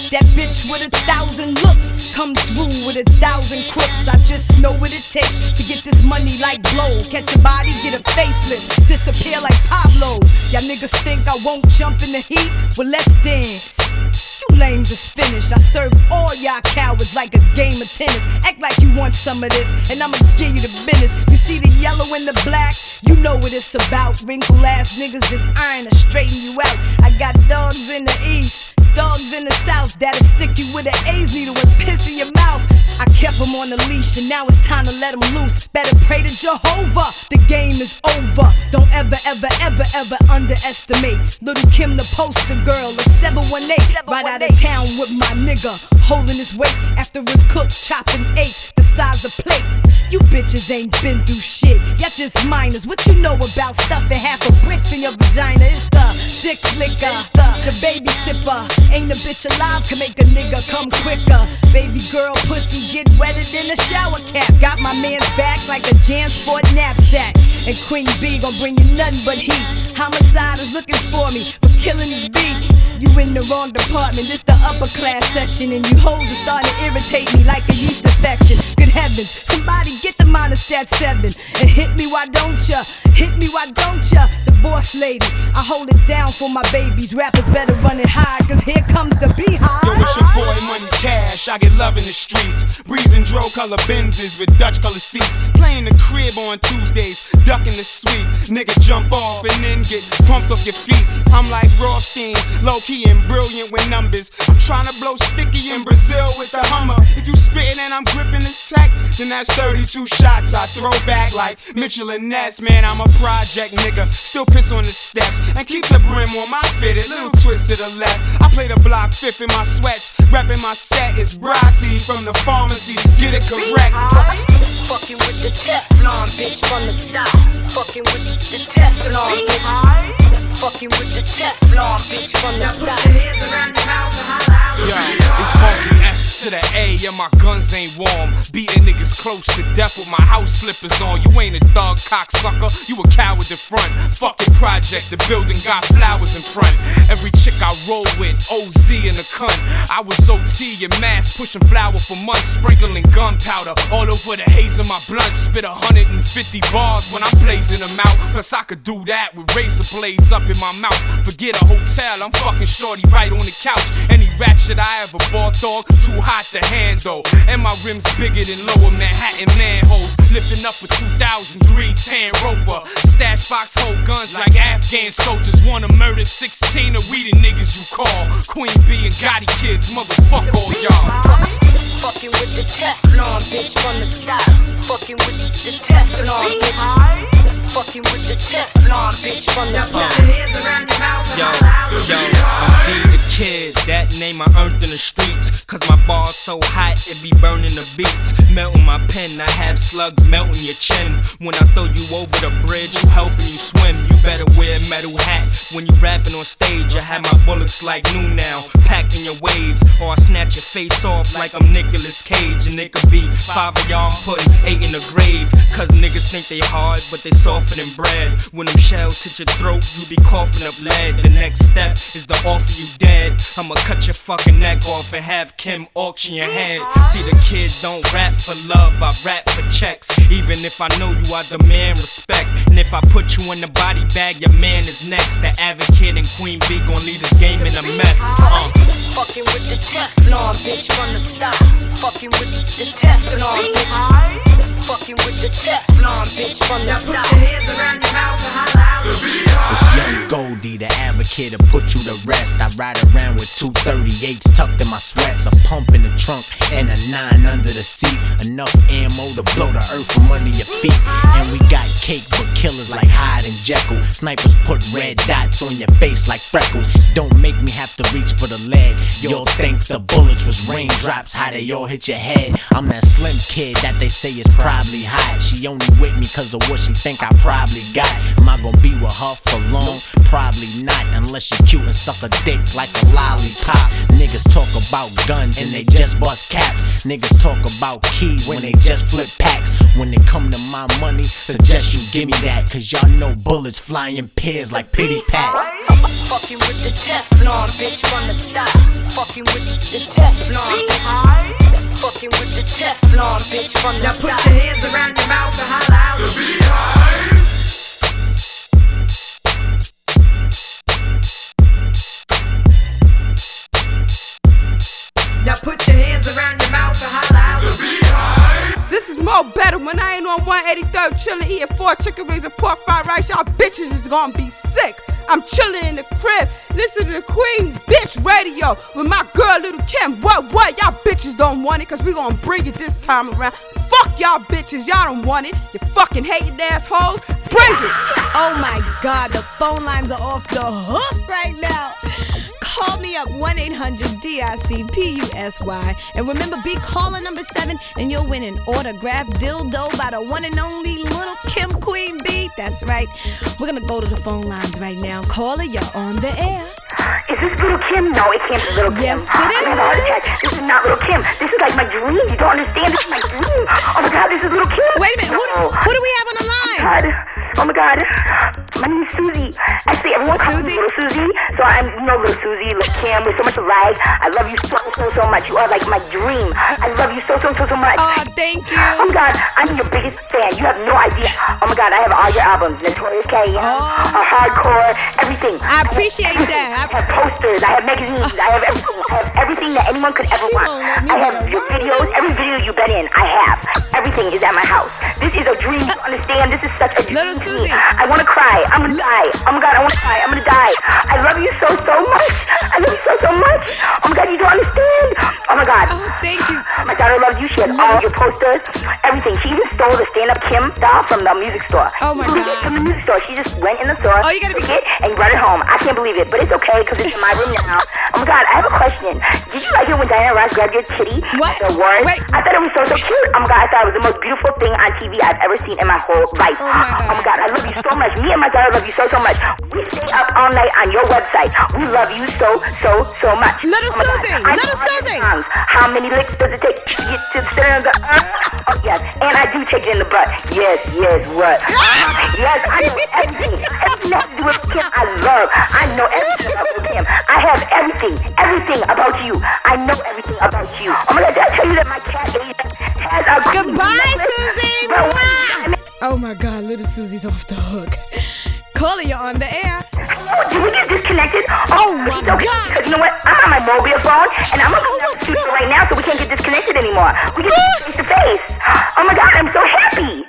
That bitch with 1,000 looks come through with 1,000 crooks. I just know what it takes to get this money like blow. Catch a body, get a facelift, disappear like Pablo. Y'all niggas think I won't jump in the heat? Well, let's dance. You lames is finished. I serve all y'all cowards like a game of tennis. Act like you want some of this, and I'ma give you the business. You see the yellow and the black? You know what it's about. Wrinkle ass niggas just iron to straighten you out. I got dogs in the east, dogs in the south that'll stick you with an AIDS needle and piss in your mouth. I kept them on the leash and now it's time to let them loose. Better pray to Jehovah, the game is over. Don't ever, ever, ever, ever underestimate Little Kim, the poster girl, a 718. Right out of town with my nigga, holding his weight after it's cooked, chopping eights the size of plates. You bitches ain't been through shit, y'all just minors. What you know about stuffing half a bricks in your vagina? It's the dick licker, the baby sipper. Ain't a bitch alive can make a nigga come quicker. Baby girl pussy get wetter than a shower cap. Got my man's back like a JanSport knapsack. And Queen B gon' bring you nothing but heat. Homicide is looking for me for killing his beat. You in the wrong department, this the upper class section. And you hoes are starting to irritate me like a yeast infection. Good heavens, somebody get the Monostat 7 and hit me, why don't ya? Hit me, why don't ya? The boss lady, I hold it down for my babies. Rappers better run it high, cause here comes the beehive. Yo, it's your boy Money Cash, I get love in the streets. Breezing dro color Benzes with Dutch color seats. Playing the crib on Tuesdays, ducking the suite. Nigga jump off and then get pumped off your feet. I'm like Rothstein, low-key and brilliant with numbers. I'm trying to blow sticky in Brazil with the Hummer. If you spittin' and I'm gripping this tech, then that's 32 shots I throw back like Mitchell and Ness. Man, I'm a project nigga, still piss on the steps and keep the brim on my fitted, little twist to the left. I play the block fifth in my sweats, reppin' my set. It's Brassy from the pharmacy, get it correct. Fucking with the Teflon bitch from the stop. Fucking with the Teflon bitch. Fucking with the Teflon bitch from the stop. Yo, it's Funky S to the A, yeah, my guns ain't warm. Beating niggas close to death with my house slippers on. You ain't a thug cocksucker, you a coward in front. Fucking project, the building got flowers in front. Every chick I roll with, OZ in the cunt. I was OT and mass, pushing flour for months, sprinkling gunpowder all over the haze of my blunt. Spit 150 bars when I'm blazing them out. Plus I could do that with razor blades up in my mouth. Forget a hotel, I'm fucking shorty right on the couch. Any ratchet I ever bought, dog, too hot to handle. And my rims bigger than lower Manhattan manholes. Lifting up a 2003 tan Rover. Stash box hold guns like Afghan soldiers. Wanna murder 16 of we the niggas you call Queen B and Gotti kids, motherfuck all y'all. Fucking with the Teflon bitch from the stop. Fucking with the Teflon bitch. Fucking with the Teflon bitch from the stop. Yo, I'm the kid, that name I earned in the streets. Cause my bar's so hot, it be burning the beats. Melting my pen, I have slugs melting your chin. When I throw you over the bridge, you helping you swim. You better wear a metal hat. When you rapping on stage, I have my bullets like new now, packed in your waves. Or I snatch your face off like I'm Nicolas Cage. And it could be 5 of y'all, I'm putting 8 in the grave. Cause niggas think they hard, but they softer than bread. When them shells hit your throat, you be coughing up lead. The next step is to offer you dead. I'ma cut your fucking neck off and have Kim auction your head. See, the kid don't rap for love, I rap for checks. Even if I know you, I demand respect. And if I put you in the body bag, your man is next. The Advocate and Queen B gon' leave this game in a mess. Fucking with the Teflon bitch from the stop. Fucking with the Teflon bitch. Fucking with the Teflon bitch from the stop. It's Young Goldie, the Advocate, to put you to rest. I ride around with 238s tucked in my sweats, a pump in the trunk and a 9 under the seat. Enough ammo to blow the earth from under your feet. And we got cake for killers like Hyde and Jekyll. Snipers put red dots on your face like freckles. Don't make me have to reach for the lead. You'll think the bullets was raindrops, how they all hit your head. I'm that slim kid that they say is proud probably hot. She only with me cause of what she think I probably got. Am I gonna be with her for long? Probably not, unless she cute and suck a dick like a lollipop. Niggas talk about guns and they just bust caps. Niggas talk about keys when they just flip packs. When it come to my money, suggest you give me that, cause y'all know bullets fly in pairs like pity pat. Fucking with the Teflon, bitch, from the stop. Fucking with the Teflon, bitch. Fucking with the Teflon, bitch, from the stop. Now put your hands around your mouth and holla out. The beehive. Now put your hands around your mouth and holla out. The beehive. This is more better when I ain't on 183rd chillin' eating 4 chicken wings and pork fried rice. Y'all bitches is gonna be sick. I'm chillin' in the crib, listen to the Queen Bitch Radio with my girl Little Kim. What? Y'all bitches don't want it, cause we gonna bring it this time around. Fuck y'all bitches, y'all don't want it. You fucking hating assholes. Bring it! Oh my God, the phone lines are off the hook right now. Call me up 1-800-DICPUSY. And remember, be caller number 7 and you'll win an autographed dildo by the one and only Little Kim Queen B. That's right. We're gonna go to the phone lines right now. Caller, you're on the air. Is this Little Kim? No, it can't be Little Kim. Yes, it is. I have a heart attack. This is not Little Kim. This is like my dream. You don't understand. This is my dream. Oh my God, this is Little Kim. Wait a minute. Who do we have on the line? Oh my God. My name is Susie. Actually, everyone calls me Little Susie. So I'm, Little Susie, Little Kim. We're so much alike. I love you so much. You are like my dream. I love you so much. Oh, thank you. Oh my God, I'm your biggest fan. You have no idea. Oh my God, I have all your albums. Notorious K, Hardcore, everything. I appreciate that. I have posters. I have magazines. I have everything. I have everything that anyone could ever want. I have your videos. Every video you've been in, I have. Everything is at my house. This is a dream. You understand? This is such a dream. Little Susie. I want to cry. I'm going to die. Oh my God, I want to cry. I'm going to die. I love you so much. I love you so much. Oh my God, you don't understand. Oh my God. Oh, thank you. My daughter loves you. She has all your posters, everything. She even stole the stand-up Kim doll from the music store. Oh my God. From the music store. She just went in the store. Oh, you gotta be it and brought it home. I can't believe it, but it's okay because it's in my room now. Oh my God, I have a question. Did you like it when Diana Ross grabbed your titty? What? The awards? Wait. I thought it was so cute. Oh my God, I thought it was the most beautiful thing on TV I've ever seen in my whole life. Oh my God. I love you so much. Me and my daughter love you so much. We stay up all night on your website. We love you so much. Little Oh my Susie. God. Little Susie. How many licks does it take to get to the center of the Oh yes, and I do take it in the butt. Yes, what? Yes, I know everything. Everything that has to do with Kim, I love. I know everything about Kim. I have everything about you. I know everything about you. Oh my God, did I tell you that my cat has a Goodbye, Susie. Oh my God, Little Susie's off the hook. Caller, you're on the air. Did we get disconnected? Oh my God. Because you know what? I'm on my mobile phone, and I'm on the studio right now, so we can't get disconnected anymore. We get face to face.